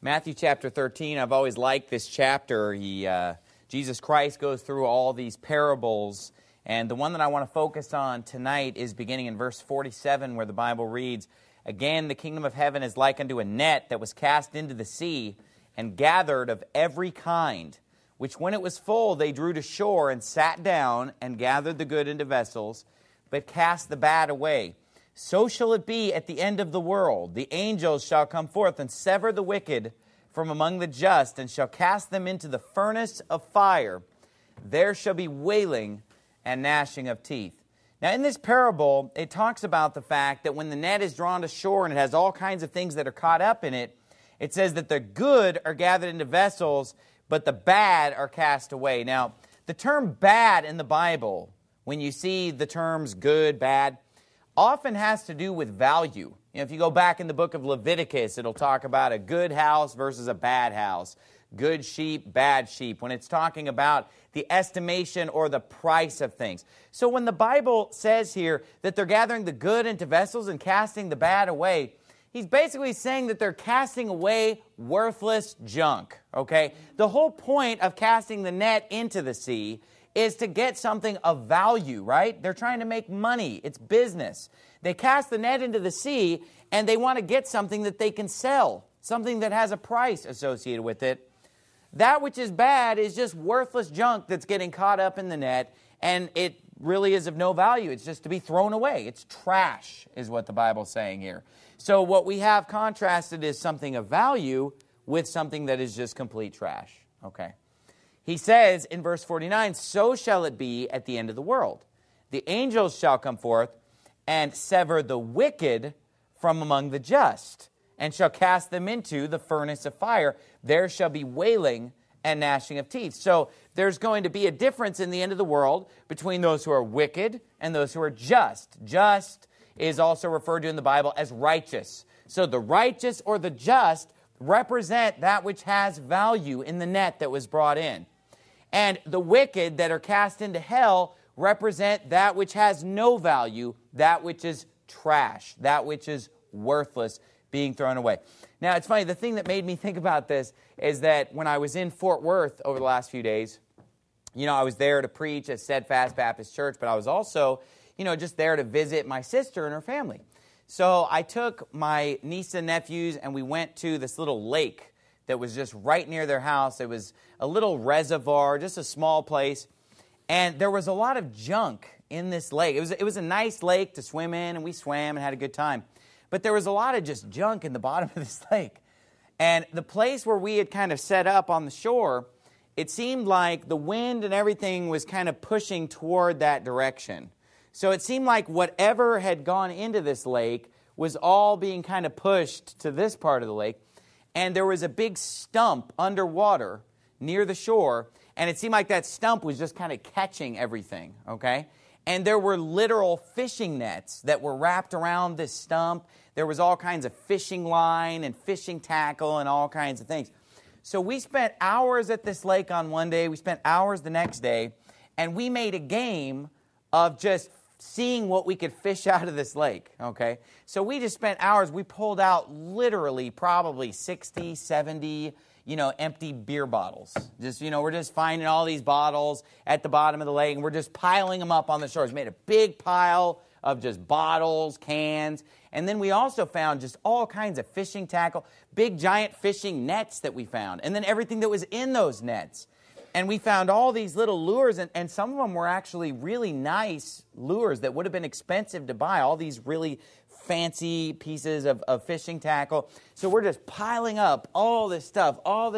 Matthew chapter 13, I've always liked this chapter. Jesus Christ goes through all these parables, and the one that I want to focus on tonight is beginning in verse 47, where the Bible reads, "Again, the kingdom of heaven is like unto a net that was cast into the sea, and gathered of every kind, which when it was full they drew to shore, and sat down, and gathered the good into vessels, but cast the bad away. So shall it be at the end of the world. The angels shall come forth and sever the wicked from among the just, and shall cast them into the furnace of fire. There shall be wailing and gnashing of teeth." Now, in this parable, it talks about the fact that when the net is drawn to shore and it has all kinds of things that are caught up in it, it says that the good are gathered into vessels, but the bad are cast away. Now, the term bad in the Bible, when you see the terms good, bad, often has to do with value. If you go back in the book of Leviticus, it'll talk about a good house versus a bad house, good sheep, bad sheep, when it's talking about the estimation or the price of things. So when the Bible says here that they're gathering the good into vessels and casting the bad away, he's basically saying that they're casting away worthless junk, okay? The whole point of casting the net into the sea is to get something of value, right? They're trying to make money. It's business. They cast the net into the sea, and they want to get something that they can sell, something that has a price associated with it. That which is bad is just worthless junk that's getting caught up in the net, and it really is of no value. It's just to be thrown away. It's trash, is what the Bible's saying here. So what we have contrasted is something of value with something that is just complete trash, okay? He says in verse 49, "So shall it be at the end of the world. The angels shall come forth and sever the wicked from among the just, and shall cast them into the furnace of fire. There shall be wailing and gnashing of teeth." So there's going to be a difference in the end of the world between those who are wicked and those who are just. Just is also referred to in the Bible as righteous. So the righteous or the just represent that which has value in the net that was brought in. And the wicked that are cast into hell represent that which has no value, that which is trash, that which is worthless, being thrown away. Now, it's funny, the thing that made me think about this is that when I was in Fort Worth over the last few days, I was there to preach at Steadfast Baptist Church, but I was also, just there to visit my sister and her family. So I took my niece and nephews, and we went to this little lake that was just right near their house. It was a little reservoir, just a small place. And there was a lot of junk in this lake. It was a nice lake to swim in, and we swam and had a good time. But there was a lot of just junk in the bottom of this lake. And the place where we had kind of set up on the shore, it seemed like the wind and everything was kind of pushing toward that direction. So it seemed like whatever had gone into this lake was all being kind of pushed to this part of the lake. And there was a big stump underwater near the shore, and it seemed like that stump was just kind of catching everything, okay? And there were literal fishing nets that were wrapped around this stump. There was all kinds of fishing line and fishing tackle and all kinds of things. So we spent hours at this lake on one day. We spent hours the next day, and we made a game of just seeing what we could fish out of this lake, okay? So we just spent hours. We pulled out literally probably 60, 70, empty beer bottles. We're just finding all these bottles at the bottom of the lake, and we're just piling them up on the shores. We made a big pile of just bottles, cans, and then we also found just all kinds of fishing tackle, big giant fishing nets that we found, and then everything that was in those nets. And we found all these little lures, and some of them were actually really nice lures that would have been expensive to buy, all these really fancy pieces of fishing tackle. So we're just piling up all this stuff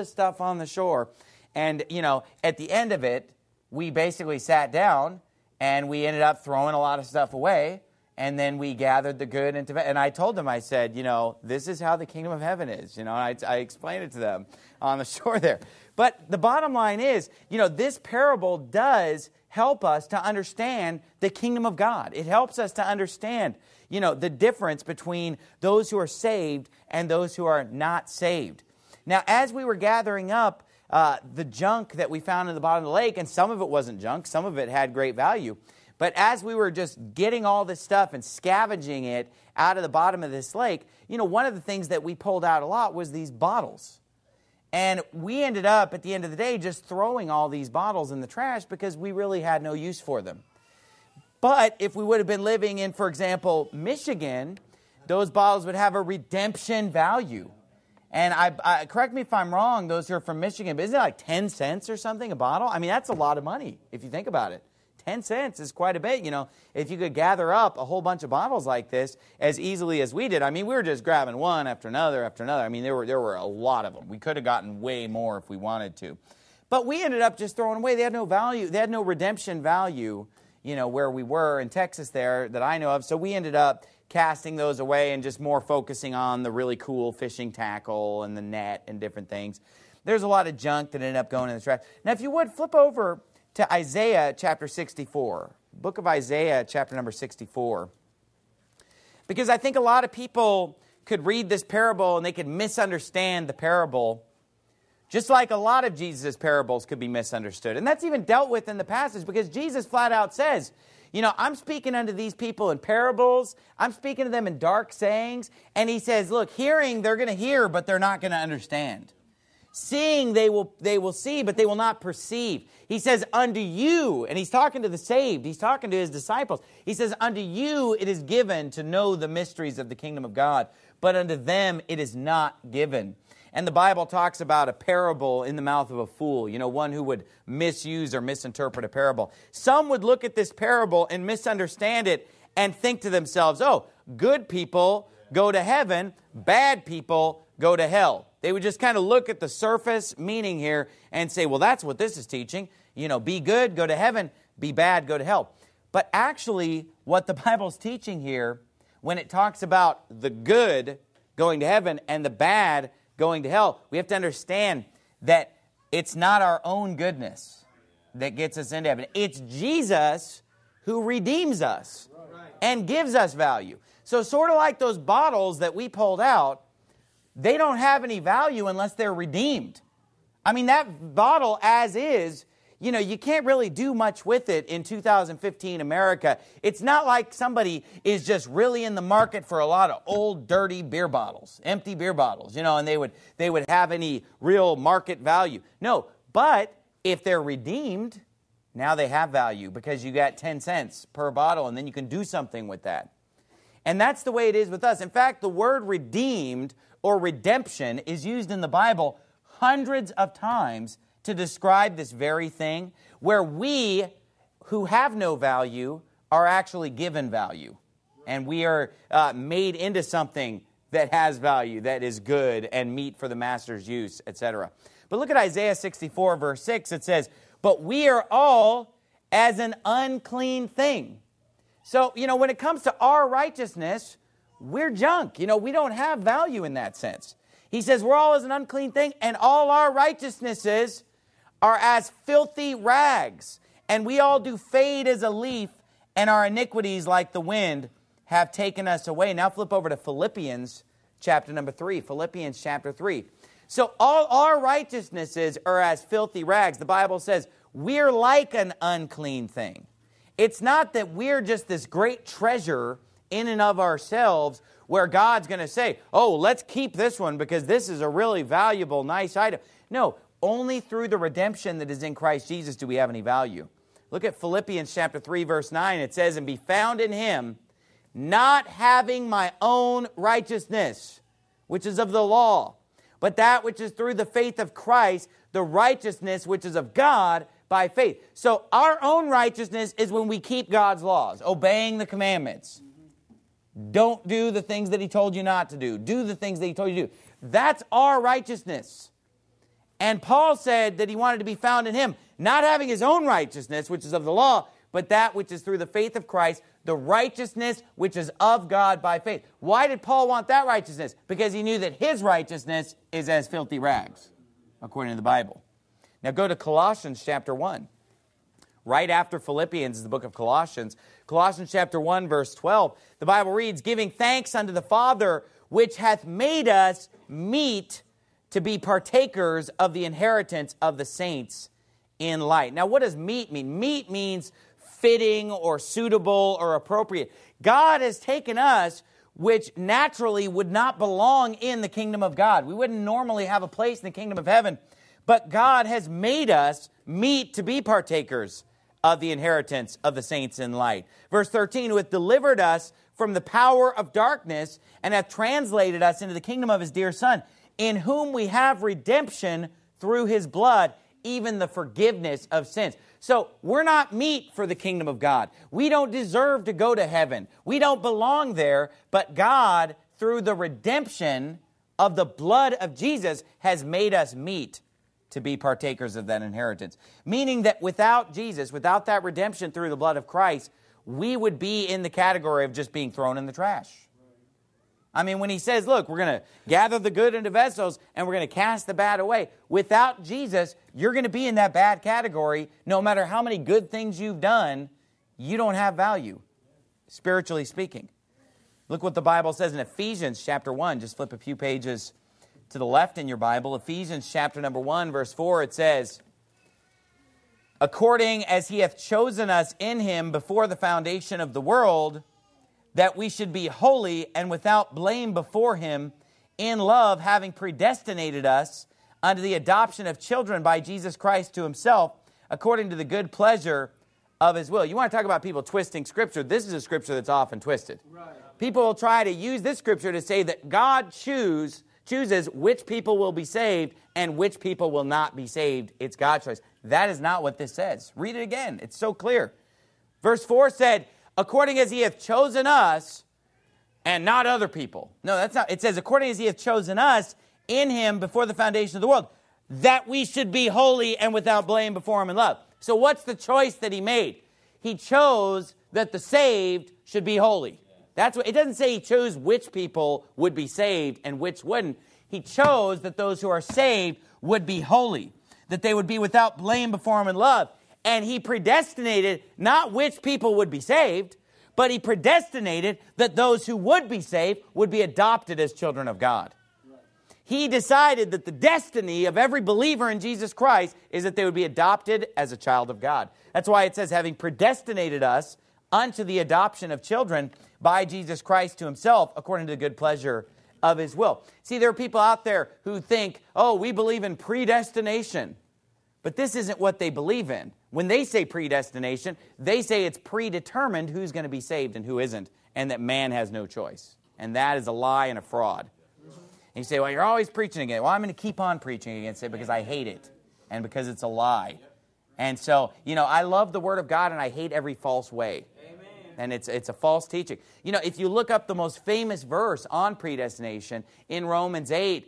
on the shore. And, at the end of it, we basically sat down, and we ended up throwing a lot of stuff away, and then we gathered the good into it. And I told them, I said, this is how the kingdom of heaven is. I explained it to them on the shore there. But the bottom line is, this parable does help us to understand the kingdom of God. It helps us to understand, the difference between those who are saved and those who are not saved. Now, as we were gathering up the junk that we found in the bottom of the lake, and some of it wasn't junk, some of it had great value, but as we were just getting all this stuff and scavenging it out of the bottom of this lake, one of the things that we pulled out a lot was these bottles. And we ended up, at the end of the day, just throwing all these bottles in the trash because we really had no use for them. But if we would have been living in, for example, Michigan, those bottles would have a redemption value. And I correct me if I'm wrong, those who are from Michigan, but isn't it like 10 cents or something a bottle? I mean, that's a lot of money if you think about it. 10 cents is quite a bit, if you could gather up a whole bunch of bottles like this as easily as we did. I mean, we were just grabbing one after another after another. I mean, there were a lot of them. We could have gotten way more if we wanted to. But we ended up just throwing away. They had no value. They had no redemption value, where we were in Texas there that I know of. So we ended up casting those away and just more focusing on the really cool fishing tackle and the net and different things. There's a lot of junk that ended up going in the trash. Now, if you would, flip over to Isaiah chapter 64, book of Isaiah chapter number 64. Because I think a lot of people could read this parable and they could misunderstand the parable, just like a lot of Jesus' parables could be misunderstood. And that's even dealt with in the passage because Jesus flat out says, I'm speaking unto these people in parables. I'm speaking to them in dark sayings. And he says, look, hearing, they're going to hear, but they're not going to understand. Seeing, they will see, but they will not perceive. He says, unto you, and he's talking to the saved, he's talking to his disciples. He says, unto you it is given to know the mysteries of the kingdom of God, but unto them it is not given. And the Bible talks about a parable in the mouth of a fool, one who would misuse or misinterpret a parable. Some would look at this parable and misunderstand it and think to themselves, oh, good people go to heaven, bad people go to hell. They would just kind of look at the surface meaning here and say, well, that's what this is teaching. Be good, go to heaven. Be bad, go to hell. But actually, what the Bible's teaching here, when it talks about the good going to heaven and the bad going to hell, we have to understand that it's not our own goodness that gets us into heaven. It's Jesus who redeems us and gives us value. So sort of like those bottles that we pulled out, they don't have any value unless they're redeemed. I mean, that bottle as is, you can't really do much with it in 2015 America. It's not like somebody is just really in the market for a lot of old, dirty beer bottles, empty beer bottles, and they would have any real market value. No, but if they're redeemed, now they have value because you got 10 cents per bottle, and then you can do something with that. And that's the way it is with us. In fact, the word redeemed or redemption is used in the Bible hundreds of times to describe this very thing, where we who have no value are actually given value. And we are made into something that has value, that is good and meet for the master's use, etc. But look at Isaiah 64, verse 6. It says, but we are all as an unclean thing. So, when it comes to our righteousness, we're junk. We don't have value in that sense. He says we're all as an unclean thing, and all our righteousnesses are as filthy rags. And we all do fade as a leaf, and our iniquities, like the wind, have taken us away. Now flip over to Philippians chapter number 3. Philippians chapter 3. So all our righteousnesses are as filthy rags. The Bible says we're like an unclean thing. It's not that we're just this great treasure in and of ourselves where God's going to say, oh, let's keep this one because this is a really valuable, nice item. No, only through the redemption that is in Christ Jesus do we have any value. Look at Philippians chapter 3, verse 9. It says, and be found in him, not having my own righteousness, which is of the law, but that which is through the faith of Christ, the righteousness which is of God by faith. So our own righteousness is when we keep God's laws, obeying the commandments. Don't do the things that he told you not to do. Do the things that he told you to do. That's our righteousness. And Paul said that he wanted to be found in him, not having his own righteousness, which is of the law, but that which is through the faith of Christ, the righteousness which is of God by faith. Why did Paul want that righteousness? Because he knew that his righteousness is as filthy rags, according to the Bible. Now go to Colossians chapter 1. Right after Philippians is the book of Colossians. Colossians chapter 1, verse 12. The Bible reads, giving thanks unto the Father, which hath made us meet to be partakers of the inheritance of the saints in light. Now, what does meet mean? Meet means fitting or suitable or appropriate. God has taken us which naturally would not belong in the kingdom of God. We wouldn't normally have a place in the kingdom of heaven, but God has made us meet to be partakers of the inheritance of the saints in light. Verse 13, who hath delivered us from the power of darkness and hath translated us into the kingdom of his dear Son, in whom we have redemption through his blood, even the forgiveness of sins. So we're not meet for the kingdom of God. We don't deserve to go to heaven. We don't belong there, but God, through the redemption of the blood of Jesus, has made us meet to be partakers of that inheritance. Meaning that without Jesus, without that redemption through the blood of Christ, we would be in the category of just being thrown in the trash. I mean, when he says, look, we're going to gather the good into vessels and we're going to cast the bad away. Without Jesus, you're going to be in that bad category. No matter how many good things you've done, you don't have value, spiritually speaking. Look what the Bible says in Ephesians chapter 1. Just flip a few pages to the left in your Bible. Ephesians chapter number 1, verse 4, it says, according as he hath chosen us in him before the foundation of the world, that we should be holy and without blame before him, in love, having predestinated us unto the adoption of children by Jesus Christ to himself, according to the good pleasure of his will. You want to talk about people twisting Scripture? This is a Scripture that's often twisted. Right. People will try to use this Scripture to say that God chooses which people will be saved and which people will not be saved. It's God's choice. That is not what this says. Read it again. It's so clear. Verse 4 said, according as he hath chosen us and not other people. No, that's not. It says, according as he hath chosen us in him before the foundation of the world, that we should be holy and without blame before him in love. So what's the choice that he made? He chose that the saved should be holy. That's what it doesn't say he chose which people would be saved and which wouldn't. He chose that those who are saved would be holy, that they would be without blame before him in love. And he predestinated not which people would be saved, but he predestinated that those who would be saved would be adopted as children of God. He decided that the destiny of every believer in Jesus Christ is that they would be adopted as a child of God. That's why it says, having predestinated us unto the adoption of children by Jesus Christ to himself, according to the good pleasure of his will. See, there are people out there who think, oh, we believe in predestination. But this isn't what they believe in. When they say predestination, they say it's predetermined who's going to be saved and who isn't, and that man has no choice. And that is a lie and a fraud. And you say, well, you're always preaching against it. Well, I'm going to keep on preaching against it because I hate it and because it's a lie. And so, I love the Word of God and I hate every false way. Amen. And it's a false teaching. If you look up the most famous verse on predestination in Romans 8,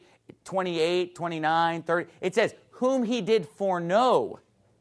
28, 29, 30, it says, whom he did foreknow.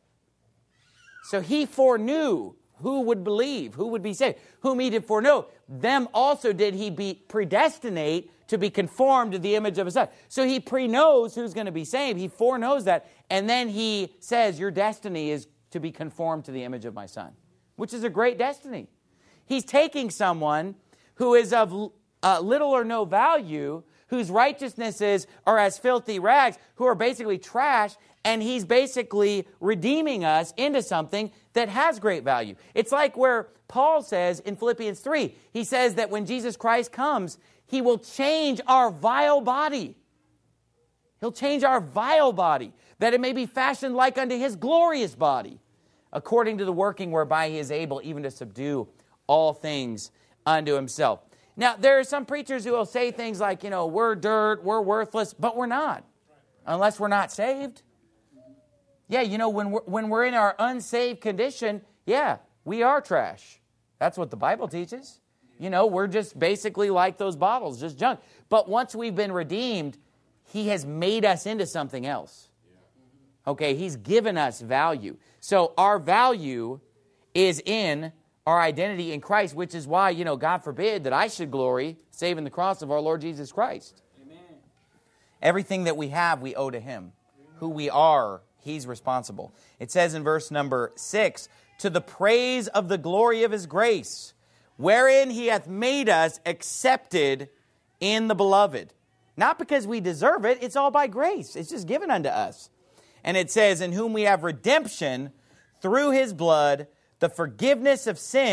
So he foreknew who would believe, who would be saved. Whom he did foreknow, them also did he predestinate to be conformed to the image of his Son. So he pre-knows who's going to be saved. He foreknows that. And then he says, your destiny is to be conformed to the image of my Son, which is a great destiny. He's taking someone who is of little or no value, whose righteousnesses are as filthy rags, who are basically trash, and he's basically redeeming us into something that has great value. It's like where Paul says in Philippians 3, he says that when Jesus Christ comes, he will change our vile body. He'll change our vile body, that it may be fashioned like unto his glorious body, according to the working whereby he is able even to subdue all things unto himself. Now, there are some preachers who will say things like, we're dirt, we're worthless, but we're not, unless we're not saved. Yeah, when we're in our unsaved condition, yeah, we are trash. That's what the Bible teaches. We're just basically like those bottles, just junk. But once we've been redeemed, he has made us into something else. Okay, he's given us value. So our value is in our identity in Christ, which is why, God forbid that I should glory, save in the cross of our Lord Jesus Christ. Amen. Everything that we have, we owe to him. Who we are, he's responsible. It says in verse number 6, to the praise of the glory of his grace, wherein he hath made us accepted in the beloved. Not because we deserve it, it's all by grace. It's just given unto us. And it says, in whom we have redemption through his blood, the forgiveness of sin,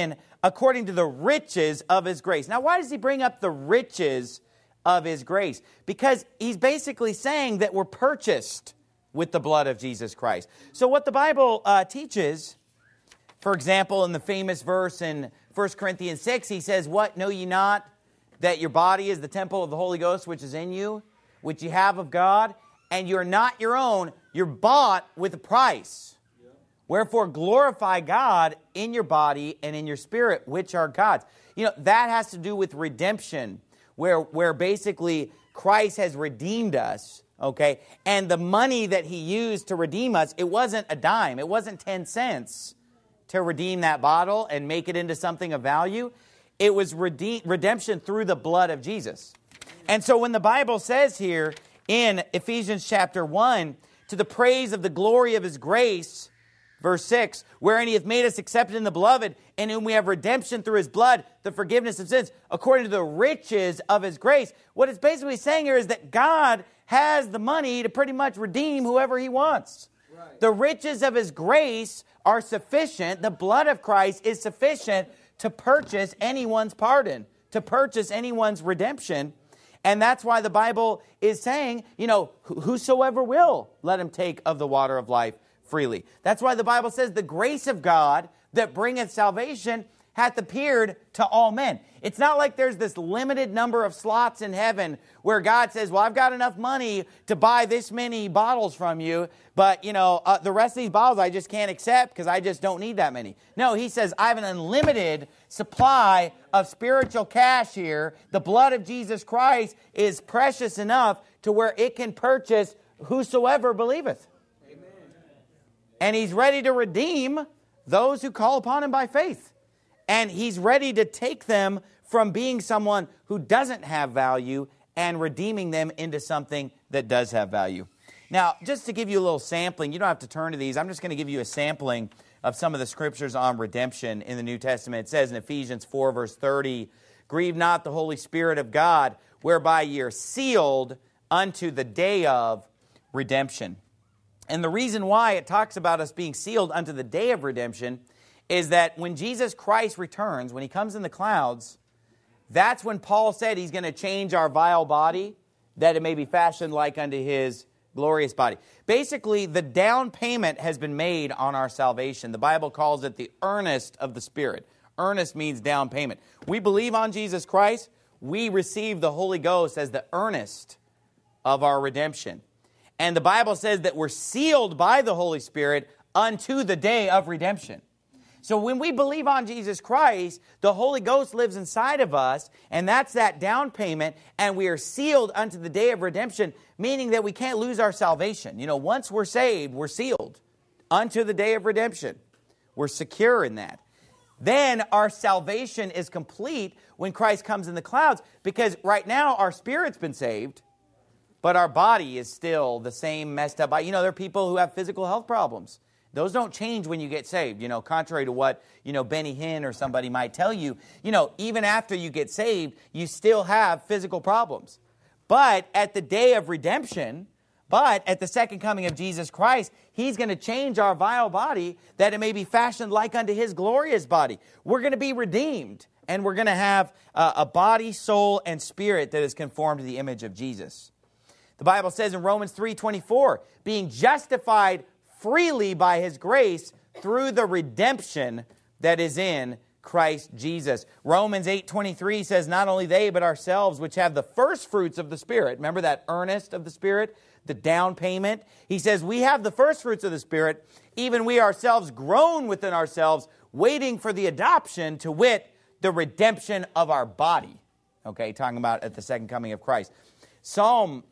according to the riches of his grace. Now, why does he bring up the riches of his grace? Because he's basically saying that we're purchased with the blood of Jesus Christ. So what the Bible teaches, for example, in the famous verse in 1 Corinthians 6, he says, "What, know ye not that your body is the temple of the Holy Ghost which is in you, which ye have of God, and you're not your own, you're bought with a price. Wherefore glorify God in your body and in your spirit, which are God's." You know, that has to do with redemption, where basically Christ has redeemed us, okay? And the money that he used to redeem us, it wasn't a dime, it wasn't 10 cents to redeem that bottle and make it into something of value. It was redemption through the blood of Jesus. And so when the Bible says here in Ephesians chapter 1, to the praise of the glory of his grace, verse 6, wherein he hath made us accepted in the beloved, in whom we have redemption through his blood, the forgiveness of sins, according to the riches of his grace. What it's basically saying here is that God has the money to pretty much redeem whoever he wants. Right. The riches of his grace are sufficient. The blood of Christ is sufficient to purchase anyone's pardon, to purchase anyone's redemption. And that's why the Bible is saying, you know, whosoever will, let him take of the water of life freely. That's why the Bible says the grace of God that bringeth salvation hath appeared to all men. It's not like there's this limited number of slots in heaven where God says, well, I've got enough money to buy this many bottles from you, but, you know, the rest of these bottles I just can't accept because I just don't need that many. No, he says, I have an unlimited supply of spiritual cash here. The blood of Jesus Christ is precious enough to where it can purchase whosoever believeth. Amen. And he's ready to redeem those who call upon him by faith. And he's ready to take them from being someone who doesn't have value and redeeming them into something that does have value. Now, just to give you a little sampling, you don't have to turn to these. I'm just going to give you a sampling of some of the scriptures on redemption in the New Testament. It says in Ephesians 4, verse 30, "Grieve not the Holy Spirit of God, whereby ye are sealed unto the day of redemption." And the reason why it talks about us being sealed unto the day of redemption is that when Jesus Christ returns, when he comes in the clouds, that's when Paul said he's going to change our vile body, that it may be fashioned like unto his glorious body. Basically, the down payment has been made on our salvation. The Bible calls it the earnest of the Spirit. Earnest means down payment. We believe on Jesus Christ, we receive the Holy Ghost as the earnest of our redemption. And the Bible says that we're sealed by the Holy Spirit unto the day of redemption. So when we believe on Jesus Christ, the Holy Ghost lives inside of us, and that's that down payment, and we are sealed unto the day of redemption, meaning that we can't lose our salvation. You know, once we're saved, we're sealed unto the day of redemption. We're secure in that. Then our salvation is complete when Christ comes in the clouds, because right now our spirit's been saved, but our body is still the same messed up body. You know, there are people who have physical health problems. Those don't change when you get saved, you know, contrary to what, you know, Benny Hinn or somebody might tell you. You know, even after you get saved, you still have physical problems. But at the day of redemption, but at the second coming of Jesus Christ, he's going to change our vile body that it may be fashioned like unto his glorious body. We're going to be redeemed, and we're going to have a body, soul, and spirit that is conformed to the image of Jesus. The Bible says in Romans 3:24, being justified freely by his grace through the redemption that is in Christ Jesus. Romans 8:23 says, not only they, but ourselves, which have the first fruits of the Spirit. Remember that earnest of the Spirit, the down payment? He says, we have the first fruits of the Spirit, even we ourselves groan within ourselves, waiting for the adoption, to wit, the redemption of our body. Okay, talking about at the second coming of Christ. Psalm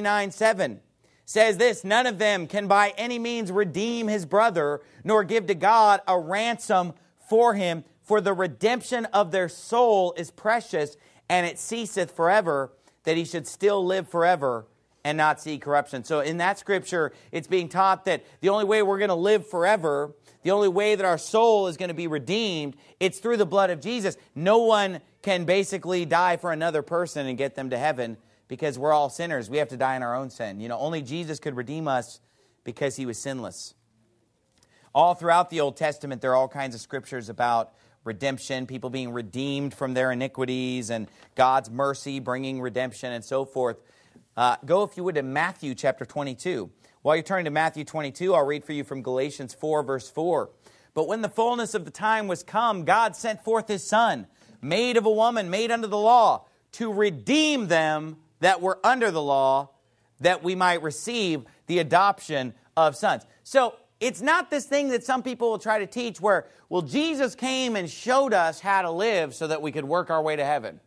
49:7 says this, none of them can by any means redeem his brother, nor give to God a ransom for him, for the redemption of their soul is precious, and it ceaseth forever, that he should still live forever and not see corruption. So in that scripture, it's being taught that the only way we're going to live forever, the only way that our soul is going to be redeemed, it's through the blood of Jesus. No one can basically die for another person and get them to heaven, because we're all sinners. We have to die in our own sin. You know, only Jesus could redeem us because he was sinless. All throughout the Old Testament, there are all kinds of scriptures about redemption, people being redeemed from their iniquities, and God's mercy bringing redemption and so forth. Go, if you would, to Matthew chapter 22. While you're turning to Matthew 22, I'll read for you from Galatians 4, verse 4. But when the fullness of the time was come, God sent forth His Son, made of a woman, made under the law, to redeem them that were under the law, that we might receive the adoption of sons. So it's not this thing that some people will try to teach where, well, Jesus came and showed us how to live so that we could work our way to heaven.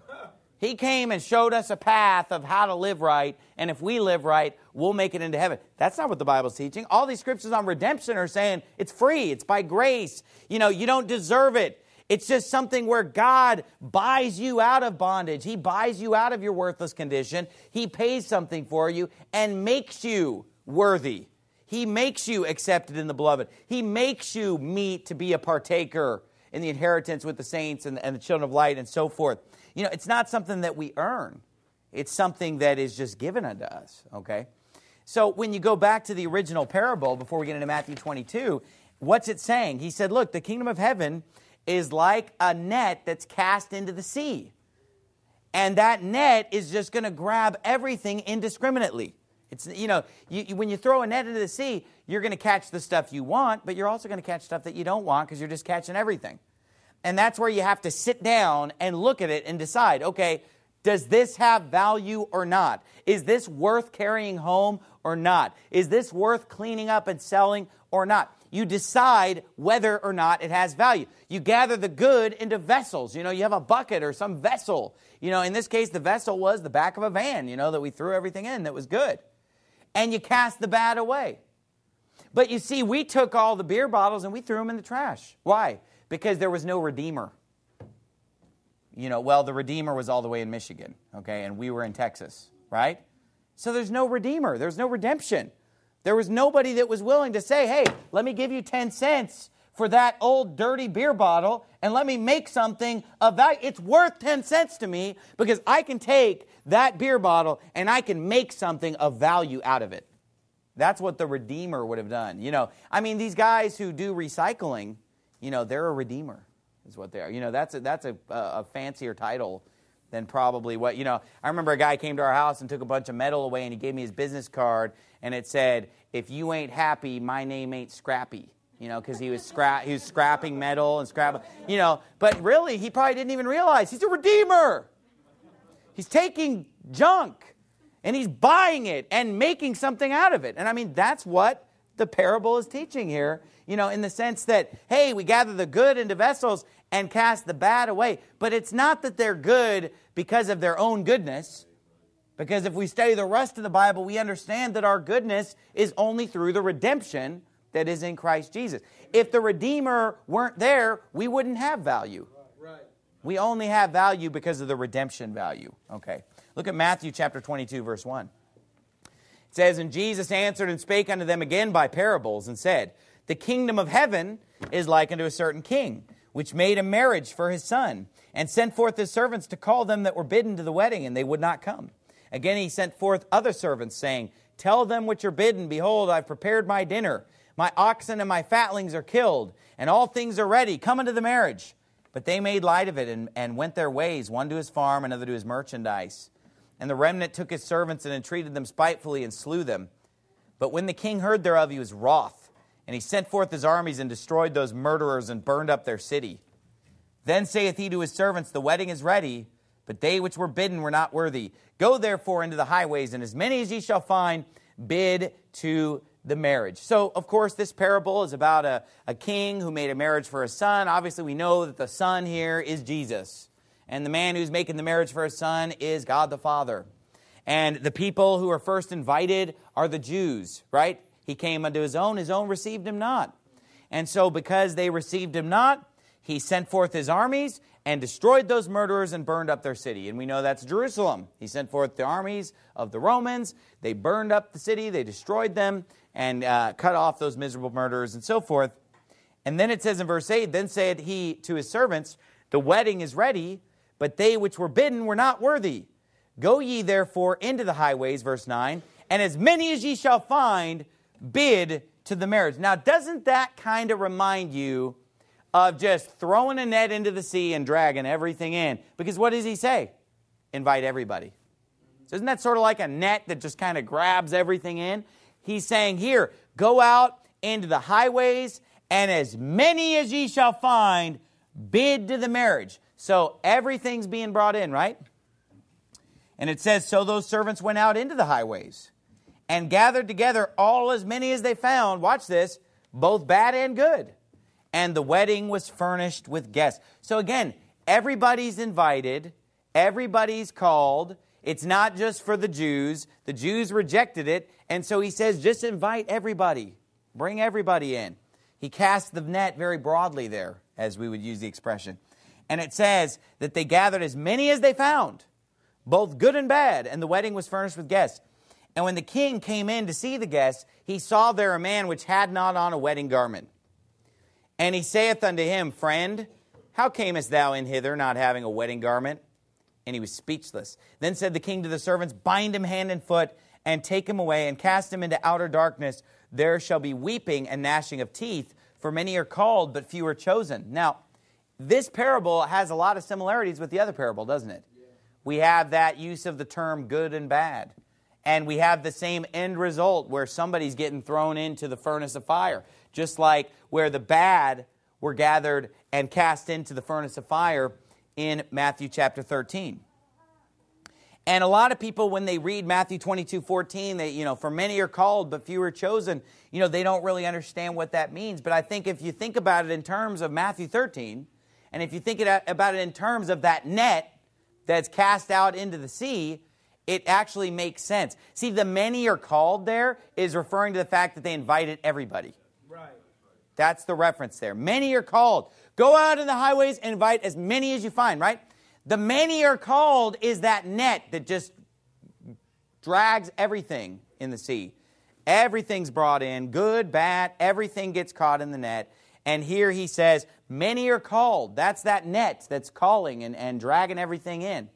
He came and showed us a path of how to live right, and if we live right, we'll make it into heaven. That's not what the Bible's teaching. All these scriptures on redemption are saying it's free, it's by grace. You don't deserve it. It's just something where God buys you out of bondage. He buys you out of your worthless condition. He pays something for you and makes you worthy. He makes you accepted in the beloved. He makes you meet to be a partaker in the inheritance with the saints and the children of light and so forth. It's not something that we earn. It's something that is just given unto us, okay? So when you go back to the original parable, before we get into Matthew 22, what's it saying? He said, look, the kingdom of heaven is like a net that's cast into the sea. And that net is just going to grab everything indiscriminately. It's, when you throw a net into the sea, you're going to catch the stuff you want, but you're also going to catch stuff that you don't want because you're just catching everything. And that's where you have to sit down and look at it and decide, okay, does this have value or not? Is this worth carrying home or not? Is this worth cleaning up and selling or not? You decide whether or not it has value. You gather the good into vessels. You have a bucket or some vessel. In this case, the vessel was the back of a van, that we threw everything in that was good. And you cast the bad away. But you see, we took all the beer bottles and we threw them in the trash. Why? Because there was no Redeemer. The Redeemer was all the way in Michigan, okay, and we were in Texas, right? So there's no Redeemer. There's no redemption. There was nobody that was willing to say, hey, let me give you 10 cents for that old dirty beer bottle and let me make something of value. It's worth 10 cents to me because I can take that beer bottle and I can make something of value out of it. That's what the Redeemer would have done. These guys who do recycling, they're a redeemer is what they are. That's a fancier title than probably what, I remember a guy came to our house and took a bunch of metal away and he gave me his business card and it said, if you ain't happy, my name ain't Scrappy. Because he was scrapping metal and scrapping, but really he probably didn't even realize he's a redeemer. He's taking junk and he's buying it and making something out of it. And that's what the parable is teaching here, in the sense that, hey, we gather the good into vessels and cast the bad away. But it's not that they're good because of their own goodness. Because if we study the rest of the Bible, we understand that our goodness is only through the redemption that is in Christ Jesus. If the Redeemer weren't there, we wouldn't have value. Right. We only have value because of the redemption value. Okay. Look at Matthew chapter 22, verse 1. It says, and Jesus answered and spake unto them again by parables, and said, the kingdom of heaven is like unto a certain king, which made a marriage for his son, and sent forth his servants to call them that were bidden to the wedding, and they would not come. Again he sent forth other servants, saying, tell them which are bidden, behold, I've prepared my dinner. My oxen and my fatlings are killed, and all things are ready. Come unto the marriage. But they made light of it, and went their ways, one to his farm, another to his merchandise. And the remnant took his servants and entreated them spitefully and slew them. But when the king heard thereof, he was wroth, and he sent forth his armies and destroyed those murderers and burned up their city. Then saith he to his servants, the wedding is ready, but they which were bidden were not worthy. Go therefore into the highways, and as many as ye shall find, bid to the marriage. So, of course, this parable is about a king who made a marriage for his son. Obviously, we know that the son here is Jesus. And the man who's making the marriage for his son is God the Father. And the people who are first invited are the Jews, right? He came unto his own received him not. And so because they received him not, he sent forth his armies and destroyed those murderers and burned up their city. And we know that's Jerusalem. He sent forth the armies of the Romans. They burned up the city. They destroyed them and cut off those miserable murderers and so forth. And then it says in verse 8, then said he to his servants, the wedding is ready, but they which were bidden were not worthy. Go ye therefore into the highways, verse 9, and as many as ye shall find, bid to the marriage. Now, doesn't that kind of remind you of just throwing a net into the sea and dragging everything in. Because what does he say? Invite everybody. So isn't that sort of like a net that just kind of grabs everything in? He's saying here, go out into the highways, and as many as ye shall find, bid to the marriage. So everything's being brought in, right? And it says, so those servants went out into the highways and gathered together all as many as they found, watch this, both bad and good. And the wedding was furnished with guests. So again, everybody's invited, everybody's called. It's not just for the Jews. The Jews rejected it, and so he says, just invite everybody. Bring everybody in. He cast the net very broadly there, as we would use the expression. And it says that they gathered as many as they found, both good and bad, and the wedding was furnished with guests. And when the king came in to see the guests, he saw there a man which had not on a wedding garment. And he saith unto him, Friend, how camest thou in hither, not having a wedding garment? And he was speechless. Then said the king to the servants, Bind him hand and foot, and take him away, and cast him into outer darkness. There shall be weeping and gnashing of teeth, for many are called, but few are chosen. Now, this parable has a lot of similarities with the other parable, doesn't it? Yeah. We have that use of the term good and bad. And we have the same end result where somebody's getting thrown into the furnace of fire. Just like where the bad were gathered and cast into the furnace of fire in Matthew chapter 13. And a lot of people, when they read Matthew 22:14, they, for many are called, but few are chosen, they don't really understand what that means. But I think if you think about it in terms of Matthew 13, and if you think about it in terms of that net that's cast out into the sea, it actually makes sense. See, the many are called there is referring to the fact that they invited everybody. Right. That's the reference there. Many are called. Go out in the highways and invite as many as you find, right? The many are called is that net that just drags everything in the sea. Everything's brought in, good, bad, everything gets caught in the net. And here he says, many are called. That's that net that's calling and dragging everything in.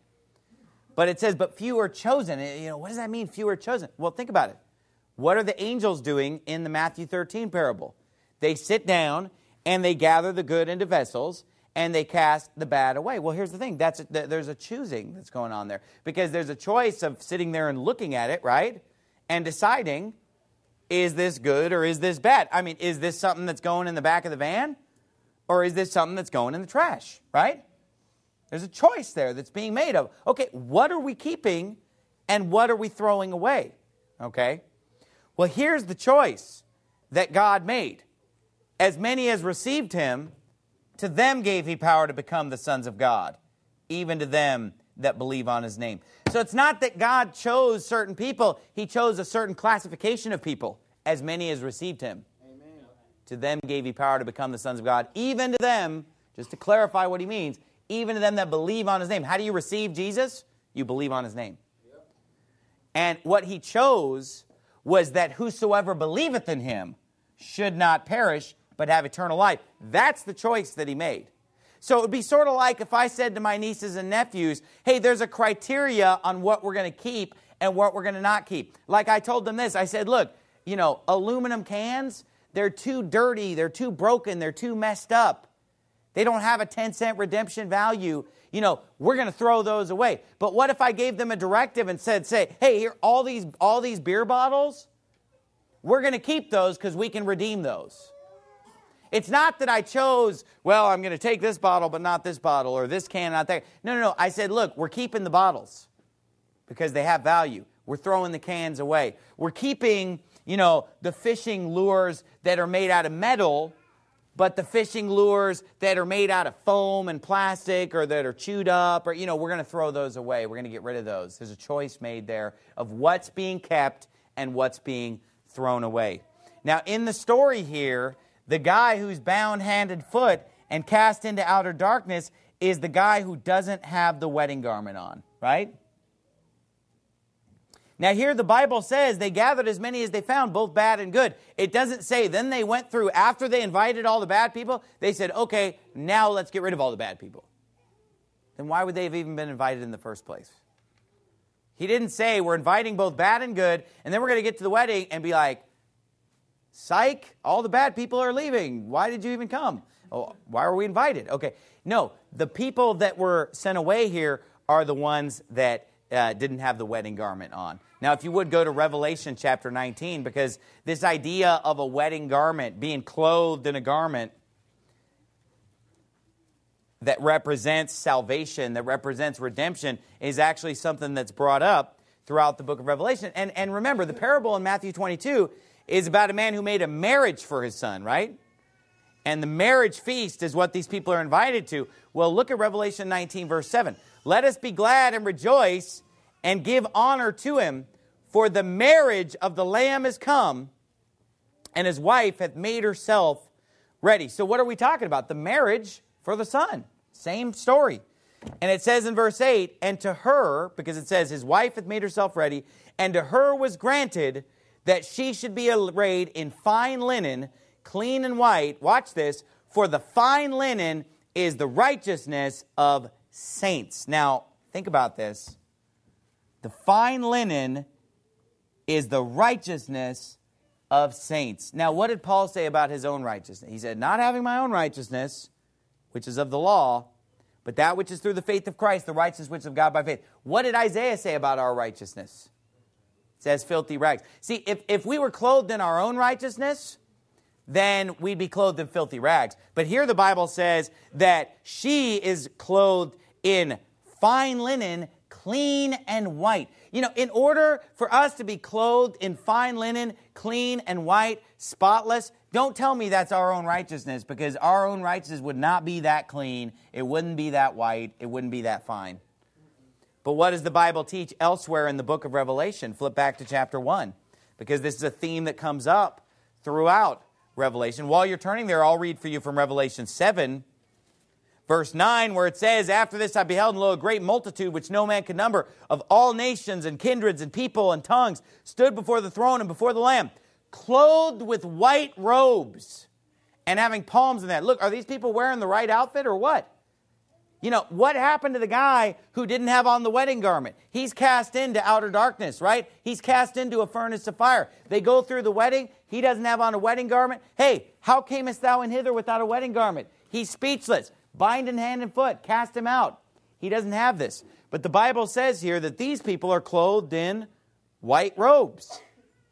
But it says, but few are chosen. What does that mean, few are chosen? Well, think about it. What are the angels doing in the Matthew 13 parable? They sit down and they gather the good into vessels, and they cast the bad away. Well, here's the thing. There's a choosing that's going on there. Because there's a choice of sitting there and looking at it, right? And deciding, is this good or is this bad? I mean, is this something that's going in the back of the van? Or is this something that's going in the trash, right? There's a choice there that's being made of, okay, what are we keeping and what are we throwing away? Okay? Well, here's the choice that God made. As many as received him, to them gave he power to become the sons of God, even to them that believe on his name. So it's not that God chose certain people. He chose a certain classification of people, as many as received him. Amen. To them gave he power to become the sons of God, even to them, just to clarify what he means, even to them that believe on his name. How do you receive Jesus? You believe on his name. Yep. And what he chose was that whosoever believeth in him should not perish, but have eternal life. That's the choice that he made. So it would be sort of like if I said to my nieces and nephews, hey, there's a criteria on what we're going to keep and what we're going to not keep. Like I told them this, I said, look, aluminum cans, they're too dirty, they're too broken, they're too messed up. They don't have a 10-cent redemption value. We're going to throw those away. But what if I gave them a directive and said, hey, here, all these beer bottles, we're going to keep those because we can redeem those. It's not that I chose, I'm going to take this bottle but not this bottle, or this can, not that. No. I said, look, we're keeping the bottles because they have value. We're throwing the cans away. We're keeping, the fishing lures that are made out of metal, but the fishing lures that are made out of foam and plastic or that are chewed up, or, we're going to throw those away. We're going to get rid of those. There's a choice made there of what's being kept and what's being thrown away. Now, in the story here, the guy who's bound hand and foot and cast into outer darkness is the guy who doesn't have the wedding garment on, right? Now here the Bible says they gathered as many as they found, both bad and good. It doesn't say then they went through, after they invited all the bad people, they said, okay, now let's get rid of all the bad people. Then why would they have even been invited in the first place? He didn't say we're inviting both bad and good, and then we're going to get to the wedding and be like, psych, all the bad people are leaving. Why did you even come? Oh, why were we invited? Okay. No, the people that were sent away here are the ones that didn't have the wedding garment on. Now, if you would go to Revelation chapter 19, because this idea of a wedding garment, being clothed in a garment that represents salvation, that represents redemption, is actually something that's brought up throughout the book of Revelation. And remember, the parable in Matthew 22 is about a man who made a marriage for his son, right? And the marriage feast is what these people are invited to. Well, look at Revelation 19, verse 7. Let us be glad and rejoice and give honor to him, for the marriage of the Lamb is come, and his wife hath made herself ready. So what are we talking about? The marriage for the Son. Same story. And it says in verse 8, and to her, because it says his wife hath made herself ready, and to her was granted that she should be arrayed in fine linen, clean and white. Watch this. For the fine linen is the righteousness of saints. Now, think about this. The fine linen is the righteousness of saints. Now, what did Paul say about his own righteousness? He said, not having my own righteousness, which is of the law, but that which is through the faith of Christ, the righteousness which is of God by faith. What did Isaiah say about our righteousness? It says filthy rags. See, if we were clothed in our own righteousness, then we'd be clothed in filthy rags. But here the Bible says that she is clothed in fine linen, clean and white. You know, in order for us to be clothed in fine linen, clean and white, spotless, don't tell me that's our own righteousness, because our own righteousness would not be that clean. It wouldn't be that white. It wouldn't be that fine. But what does the Bible teach elsewhere in the book of Revelation? Flip back to chapter 1, because this is a theme that comes up throughout Revelation. While you're turning there, I'll read for you from Revelation 7, verse 9, where it says, after this I beheld, and lo, a great multitude, which no man could number, of all nations and kindreds and people and tongues, stood before the throne and before the Lamb, clothed with white robes and having palms in that. Look, are these people wearing the right outfit or what? You know, what happened to the guy who didn't have on the wedding garment? He's cast into outer darkness, right? He's cast into a furnace of fire. They go through the wedding. He doesn't have on a wedding garment. Hey, how camest thou in hither without a wedding garment? He's speechless. Bind him hand and foot. Cast him out. He doesn't have this. But the Bible says here that these people are clothed in white robes.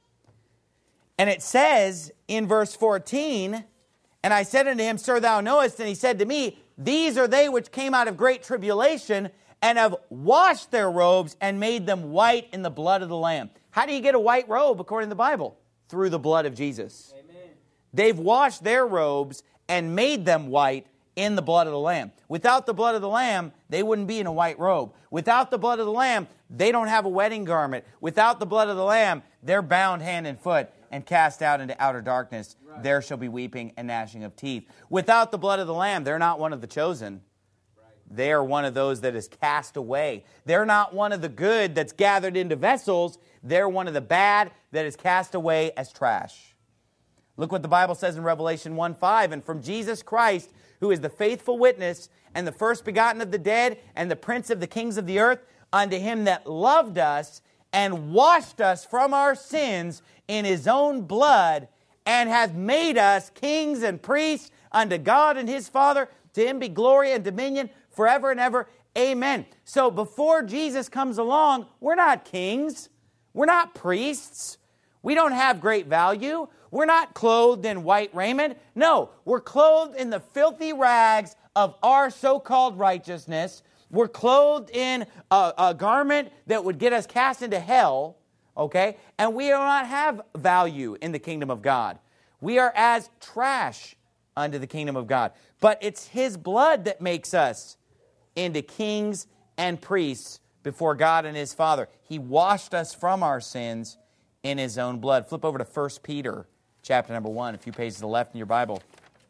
And it says in verse 14, and I said unto him, Sir, thou knowest. And he said to me, these are they which came out of great tribulation and have washed their robes and made them white in the blood of the Lamb. How do you get a white robe according to the Bible? Through the blood of Jesus. Amen. They've washed their robes and made them white in the blood of the Lamb. Without the blood of the Lamb, they wouldn't be in a white robe. Without the blood of the Lamb, they don't have a wedding garment. Without the blood of the Lamb, they're bound hand and foot and cast out into outer darkness. Right. There shall be weeping and gnashing of teeth. Without the blood of the Lamb, they're not one of the chosen. Right. They are one of those that is cast away. They're not one of the good that's gathered into vessels. They're one of the bad that is cast away as trash. Look what the Bible says in Revelation 1:5. And from Jesus Christ, who is the faithful witness and the first begotten of the dead and the prince of the kings of the earth, unto him that loved us and washed us from our sins in his own blood, and hath made us kings and priests unto God and his Father. To him be glory and dominion forever and ever. Amen. So before Jesus comes along, we're not kings. We're not priests. We don't have great value. We're not clothed in white raiment. No, we're clothed in the filthy rags of our so-called righteousness. We're clothed in a garment that would get us cast into hell, okay? And we do not have value in the kingdom of God. We are as trash unto the kingdom of God. But it's his blood that makes us into kings and priests before God and his Father. He washed us from our sins in his own blood. Flip over to 1 Peter chapter number 1, a few pages to the left in your Bible.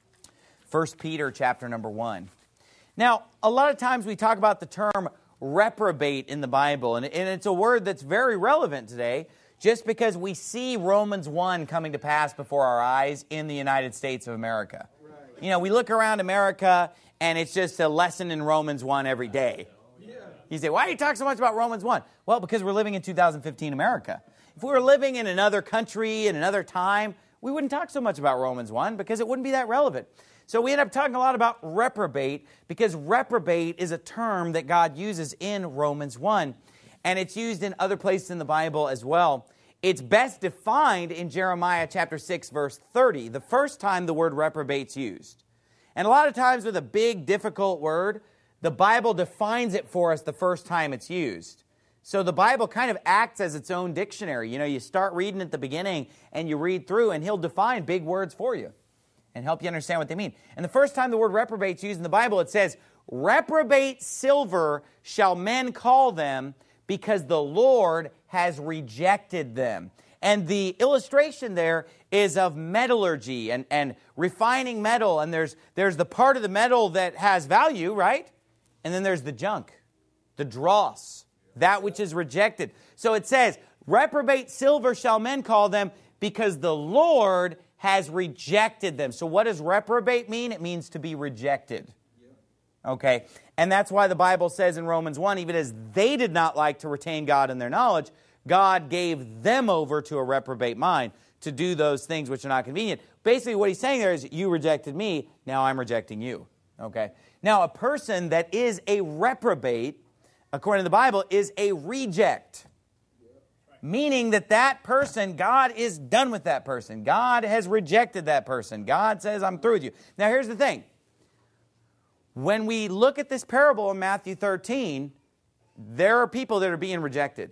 1 Peter chapter number 1. Now, a lot of times we talk about the term reprobate in the Bible, and it's a word that's very relevant today just because we see Romans 1 coming to pass before our eyes in the United States of America. Right. You know, we look around America, and it's just a lesson in Romans 1 every day. Yeah. You say, why do you talk so much about Romans 1? Well, because we're living in 2015 America. If we were living in another country, in another time, we wouldn't talk so much about Romans 1 because it wouldn't be that relevant. So we end up talking a lot about reprobate because reprobate is a term that God uses in Romans 1. And it's used in other places in the Bible as well. It's best defined in Jeremiah chapter 6, verse 30, the first time the word reprobate's used. And a lot of times with a big, difficult word, the Bible defines it for us the first time it's used. So the Bible kind of acts as its own dictionary. You know, you start reading at the beginning and you read through and he'll define big words for you and help you understand what they mean. And the first time the word reprobate's used in the Bible, it says, reprobate silver shall men call them because the Lord has rejected them. And the illustration there is of metallurgy and refining metal. And there's the part of the metal that has value, right? And then there's the junk, the dross, that which is rejected. So it says, reprobate silver shall men call them because the Lord has rejected them. So what does reprobate mean? It means to be rejected. Okay, and that's why the Bible says in Romans 1, even as they did not like to retain God in their knowledge, God gave them over to a reprobate mind to do those things which are not convenient. Basically what he's saying there is, you rejected me, now I'm rejecting you. Okay, now a person that is a reprobate, according to the Bible, is a reject. Meaning that that person, God is done with that person. God has rejected that person. God says, I'm through with you. Now here's the thing. When we look at this parable in Matthew 13, there are people that are being rejected.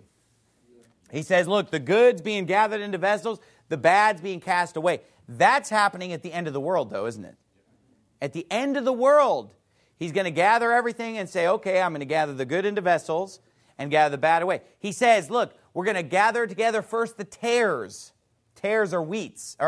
He says, look, the good's being gathered into vessels, the bad's being cast away. That's happening at the end of the world, though, isn't it? At the end of the world, he's going to gather everything and say, okay, I'm going to gather the good into vessels and gather the bad away. He says, look, we're going to gather together first the tares. Tares are weeds.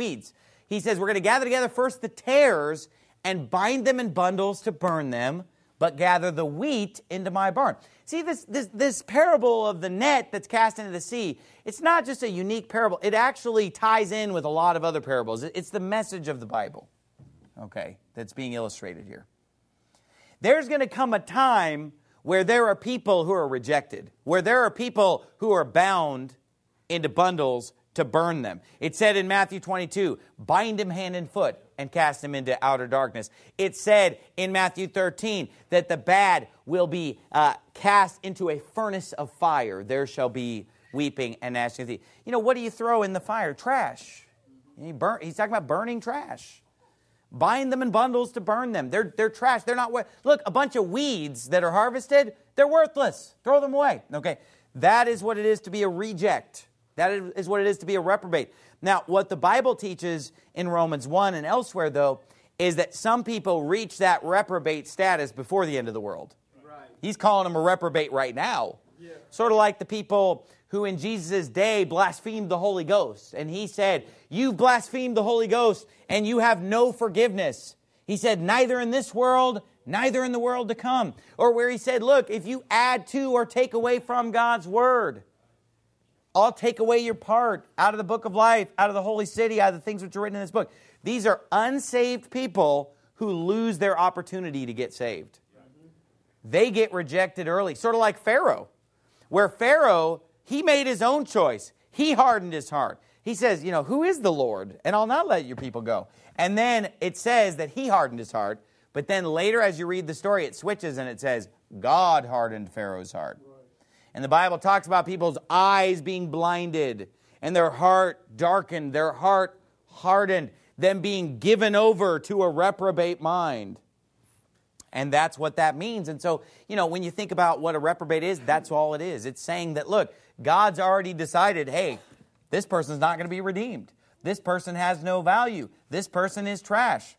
He says, we're going to gather together first the tares and bind them in bundles to burn them, but gather the wheat into my barn. See, this parable of the net that's cast into the sea, it's not just a unique parable. It actually ties in with a lot of other parables. It's the message of the Bible, okay, that's being illustrated here. There's going to come a time where there are people who are rejected, where there are people who are bound into bundles to burn them. It said in Matthew 22, bind him hand and foot and cast him into outer darkness. It said in Matthew 13 that the bad will be cast into a furnace of fire. There shall be weeping and gnashing of teeth. You know, what do you throw in the fire? Trash. He's talking about burning trash. Bind them in bundles to burn them. They're trash. They're not look, a bunch of weeds that are harvested, they're worthless. Throw them away. Okay. That is what it is to be a reject. That is what it is to be a reprobate. Now, what the Bible teaches in Romans 1 and elsewhere, though, is that some people reach that reprobate status before the end of the world. Right. He's calling them a reprobate right now. Yeah. Sort of like the people who in Jesus' day blasphemed the Holy Ghost. And he said, you've blasphemed the Holy Ghost and you have no forgiveness. He said, neither in this world, neither in the world to come. Or where he said, look, if you add to or take away from God's word, I'll take away your part out of the book of life, out of the holy city, out of the things which are written in this book. These are unsaved people who lose their opportunity to get saved. They get rejected early, sort of like Pharaoh, where Pharaoh, he made his own choice. He hardened his heart. He says, you know, who is the Lord? And I'll not let your people go. And then it says that he hardened his heart. But then later as you read the story, it switches and it says, God hardened Pharaoh's heart. And the Bible talks about people's eyes being blinded and their heart darkened, their heart hardened, them being given over to a reprobate mind. And that's what that means. And so, you know, when you think about what a reprobate is, that's all it is. It's saying that, look, God's already decided, hey, this person's not going to be redeemed. This person has no value. This person is trash.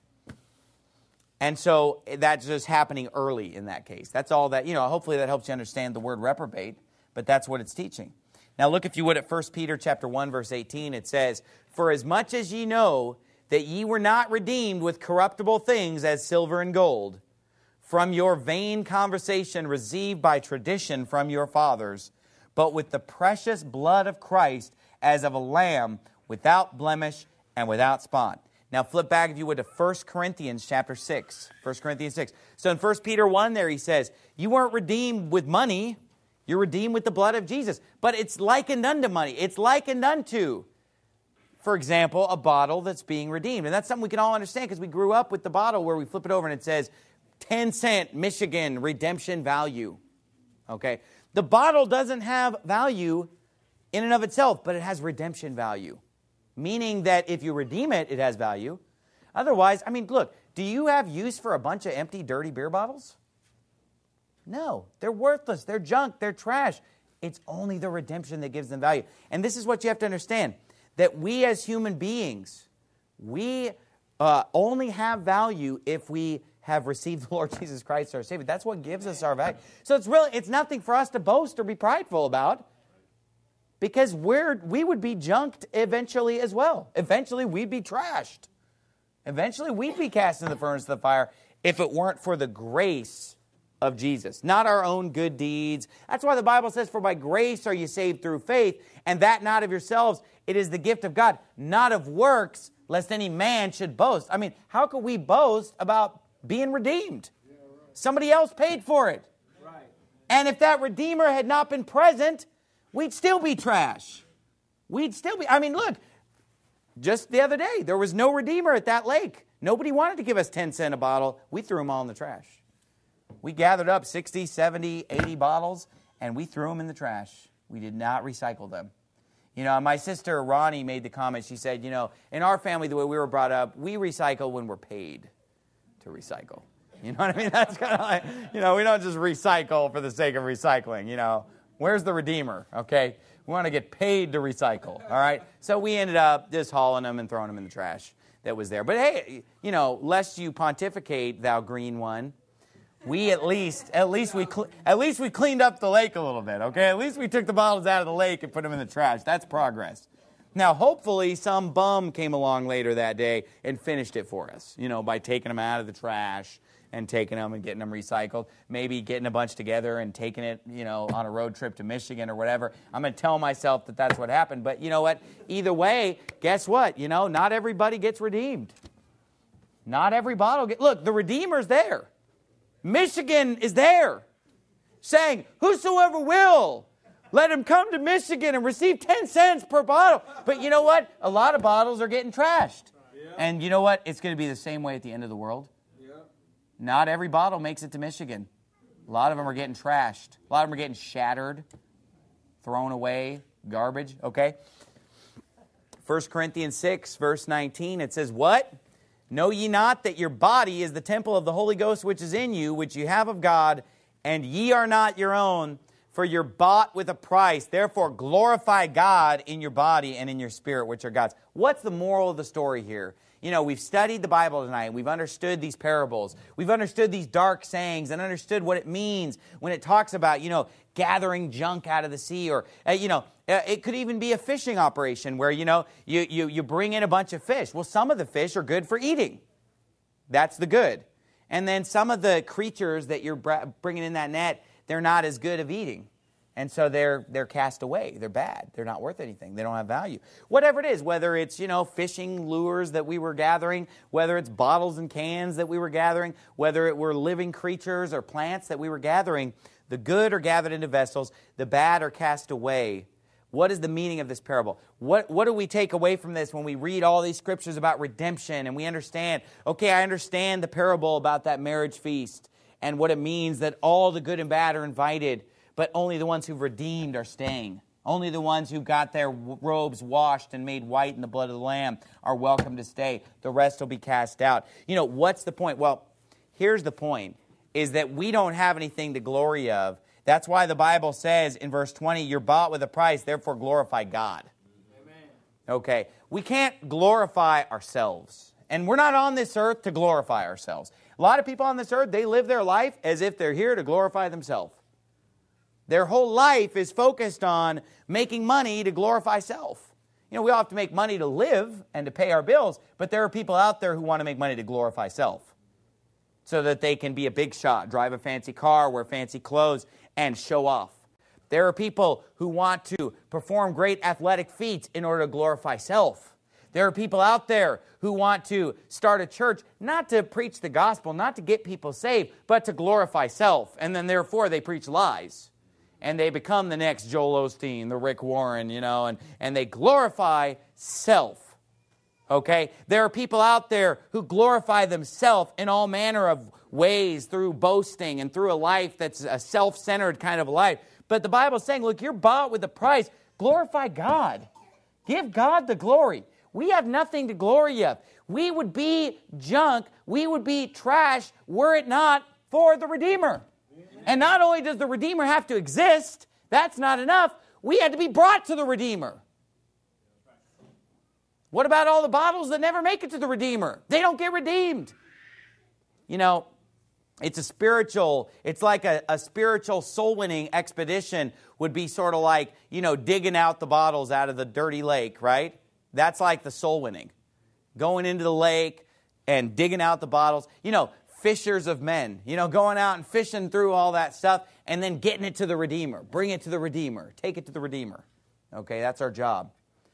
And so that's just happening early in that case. That's all that, you know, hopefully that helps you understand the word reprobate, but that's what it's teaching. Now look, if you would, at 1 Peter chapter 1, verse 18, it says, for as much as ye know that ye were not redeemed with corruptible things as silver and gold, from your vain conversation received by tradition from your fathers, but with the precious blood of Christ as of a lamb without blemish and without spot. Now flip back, if you would, to 1 Corinthians chapter 6. 1 Corinthians 6. So in 1 Peter 1 there he says, you weren't redeemed with money, you're redeemed with the blood of Jesus. But it's likened unto money. It's likened unto for example, a bottle that's being redeemed. And that's something we can all understand because we grew up with the bottle where we flip it over and it says 10-cent Michigan redemption value. Okay? The bottle doesn't have value in and of itself, but it has redemption value. Meaning that if you redeem it, it has value. Otherwise, I mean, look, do you have use for a bunch of empty, dirty beer bottles? No, they're worthless, they're junk, they're trash. It's only the redemption that gives them value. And this is what you have to understand, that we as human beings, we only have value if we have received the Lord Jesus Christ as our Savior. That's what gives us our value. So it's nothing for us to boast or be prideful about, because we would be junked eventually as well. Eventually we'd be trashed. Eventually we'd be cast in the furnace of the fire if it weren't for the grace of Jesus, not our own good deeds. That's why the Bible says, for by grace are you saved through faith, and that not of yourselves. It is the gift of God, not of works, lest any man should boast. I mean, how could we boast about being redeemed? Somebody else paid for it. And if that Redeemer had not been present, we'd still be trash. I mean, look, just the other day, there was no Redeemer at that lake. Nobody wanted to give us 10 cents a bottle. We threw them all in the trash. We gathered up 60, 70, 80 bottles, and we threw them in the trash. We did not recycle them. You know, my sister Ronnie made the comment. She said, you know, in our family, the way we were brought up, we recycle when we're paid to recycle. You know what I mean? That's kind of like, you know, we don't just recycle for the sake of recycling. You know, where's the Redeemer? Okay, we want to get paid to recycle. All right, so we ended up just hauling them and throwing them in the trash that was there. But hey, you know, lest you pontificate, thou green one, we at least we cleaned up the lake a little bit. Okay, at least we took the bottles out of the lake and put them in the trash. That's progress. Now, hopefully, some bum came along later that day and finished it for us. You know, by taking them out of the trash and taking them and getting them recycled. Maybe getting a bunch together and taking it, you know, on a road trip to Michigan or whatever. I'm going to tell myself that that's what happened. But you know what? Either way, guess what? You know, not everybody gets redeemed. Not every bottle gets... Look, the Redeemer's there. Michigan is there saying, whosoever will, let him come to Michigan and receive 10 cents per bottle. But you know what? A lot of bottles are getting trashed. Yeah. And you know what? It's going to be the same way at the end of the world. Yeah. Not every bottle makes it to Michigan. A lot of them are getting trashed. A lot of them are getting shattered, thrown away, garbage, okay? 1 Corinthians 6, verse 19, it says, what? Know ye not that your body is the temple of the Holy Ghost which is in you, which you have of God, and ye are not your own, for you're bought with a price. Therefore glorify God in your body and in your spirit, which are God's. What's the moral of the story here? You know, we've studied the Bible tonight. We've understood these parables. We've understood these dark sayings and understood what it means when it talks about, you know, gathering junk out of the sea, or, it could even be a fishing operation where, you know, you bring in a bunch of fish. Well, some of the fish are good for eating. That's the good. And then some of the creatures that you're bringing in that net, they're not as good of eating. And so they're cast away. They're bad. They're not worth anything. They don't have value. Whatever it is, whether it's, you know, fishing lures that we were gathering, whether it's bottles and cans that we were gathering, whether it were living creatures or plants that we were gathering, the good are gathered into vessels, the bad are cast away. What is the meaning of this parable? What do we take away from this when we read all these scriptures about redemption and we understand, okay, I understand the parable about that marriage feast and what it means that all the good and bad are invited, but only the ones who've redeemed are staying. Only the ones who got their robes washed and made white in the blood of the Lamb are welcome to stay. The rest will be cast out. You know, what's the point? Well, here's the point, is that we don't have anything to glory of. That's why the Bible says in verse 20, you're bought with a price, therefore glorify God. Amen. Okay, we can't glorify ourselves. And we're not on this earth to glorify ourselves. A lot of people on this earth, they live their life as if they're here to glorify themselves. Their whole life is focused on making money to glorify self. You know, we all have to make money to live and to pay our bills, but there are people out there who want to make money to glorify self so that they can be a big shot, drive a fancy car, wear fancy clothes, and show off. There are people who want to perform great athletic feats in order to glorify self. There are people out there who want to start a church, not to preach the gospel, not to get people saved, but to glorify self. And then therefore they preach lies. And they become the next Joel Osteen, the Rick Warren, you know, and they glorify self. Okay? There are people out there who glorify themselves in all manner of ways through boasting and through a life that's a self-centered kind of life. But the Bible is saying, look, you're bought with a price. Glorify God. Give God the glory. We have nothing to glory of. We would be junk, we would be trash were it not for the Redeemer. And not only does the Redeemer have to exist, that's not enough. We had to be brought to the Redeemer. What about all the bottles that never make it to the Redeemer? They don't get redeemed. You know, it's like a spiritual soul-winning expedition would be sort of like, you know, digging out the bottles out of the dirty lake, right? That's like the soul winning. Going into the lake and digging out the bottles. You know, fishers of men. You know, going out and fishing through all that stuff and then getting it to the Redeemer. Bring it to the Redeemer. Take it to the Redeemer. Okay, that's our job.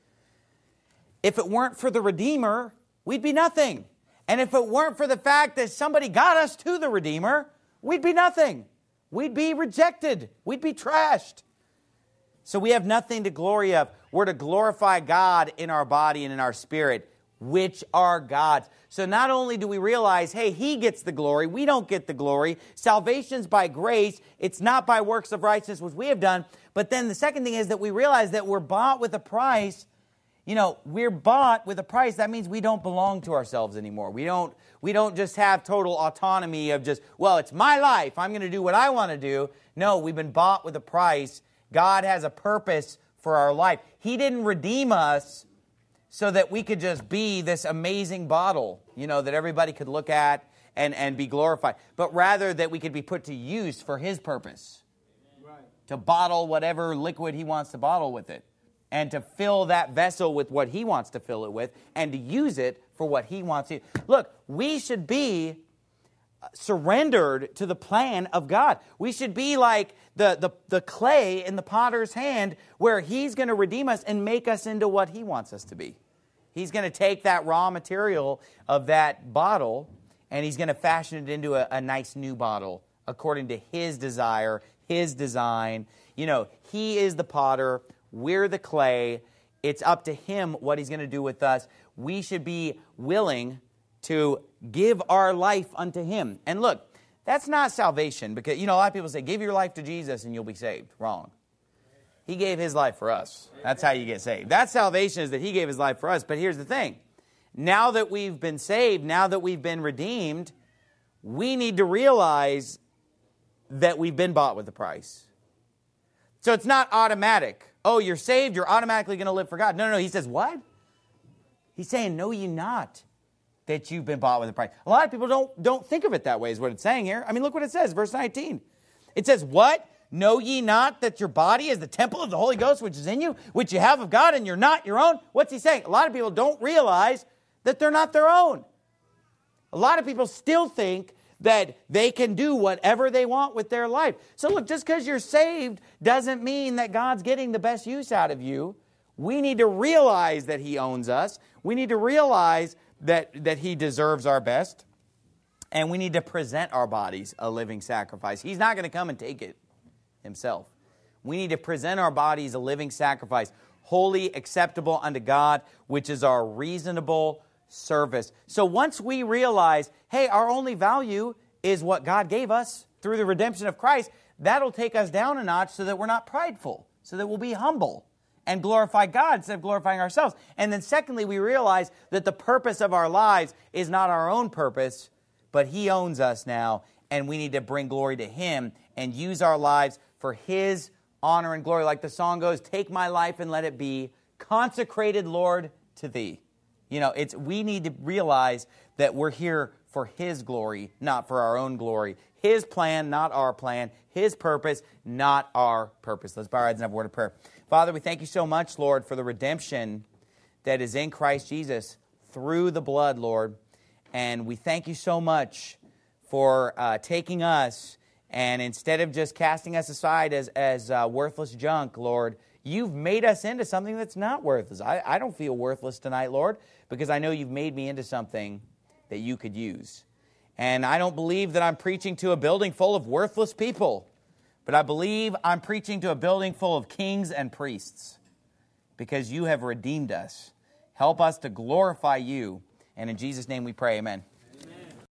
If it weren't for the Redeemer, we'd be nothing. And if it weren't for the fact that somebody got us to the Redeemer, we'd be nothing. We'd be rejected. We'd be trashed. So we have nothing to glory of. We're to glorify God in our body and in our spirit, which are God's. So not only do we realize, hey, He gets the glory, we don't get the glory. Salvation's by grace. It's not by works of righteousness, which we have done. But then the second thing is that we realize that we're bought with a price. You know, we're bought with a price. That means we don't belong to ourselves anymore. We don't just have total autonomy of just, well, it's my life. I'm going to do what I want to do. No, we've been bought with a price. God has a purpose for our life. He didn't redeem us so that we could just be this amazing bottle, you know, that everybody could look at and be glorified, but rather that we could be put to use for His purpose. Right. To bottle whatever liquid He wants to bottle with it, and to fill that vessel with what He wants to fill it with, and to use it for what He wants to. Look, we should be surrendered to the plan of God. We should be like the clay in the potter's hand, where He's going to redeem us and make us into what He wants us to be. He's going to take that raw material of that bottle and He's going to fashion it into a nice new bottle according to His desire, His design. You know, He is the potter, we're the clay. It's up to Him what He's going to do with us. We should be willing to give our life unto Him. And look, that's not salvation, because, you know, a lot of people say, give your life to Jesus and you'll be saved. Wrong. He gave His life for us. That's how you get saved. That salvation is that He gave His life for us. But here's the thing. Now that we've been saved, now that we've been redeemed, we need to realize that we've been bought with a price. So it's not automatic. Oh, you're saved, you're automatically going to live for God. No. He says, what? He's saying, know ye not that you've been bought with a price. A lot of people don't think of it that way, is what it's saying here. I mean, look what it says, verse 19. It says, what? Know ye not that your body is the temple of the Holy Ghost which is in you, which you have of God, and you're not your own? What's he saying? A lot of people don't realize that they're not their own. A lot of people still think that they can do whatever they want with their life. So look, just because you're saved doesn't mean that God's getting the best use out of you. We need to realize that He owns us. We need to realize that He deserves our best. And we need to present our bodies a living sacrifice. He's not going to come and take it Himself. We need to present our bodies a living sacrifice, holy, acceptable unto God, which is our reasonable service. So once we realize, hey, our only value is what God gave us through the redemption of Christ, that'll take us down a notch so that we're not prideful, so that we'll be humble and glorify God instead of glorifying ourselves. And then secondly, we realize that the purpose of our lives is not our own purpose, but He owns us now, and we need to bring glory to Him and use our lives for His honor and glory. Like the song goes, take my life and let it be consecrated, Lord, to Thee. You know, we need to realize that we're here for His glory, not for our own glory. His plan, not our plan. His purpose, not our purpose. Let's bow our heads and have a word of prayer. Father, we thank You so much, Lord, for the redemption that is in Christ Jesus through the blood, Lord. And we thank You so much for taking us, and instead of just casting us aside as worthless junk, Lord, You've made us into something that's not worthless. I don't feel worthless tonight, Lord, because I know You've made me into something that You could use. And I don't believe that I'm preaching to a building full of worthless people, but I believe I'm preaching to a building full of kings and priests, because You have redeemed us. Help us to glorify you. And in Jesus' name we pray, amen.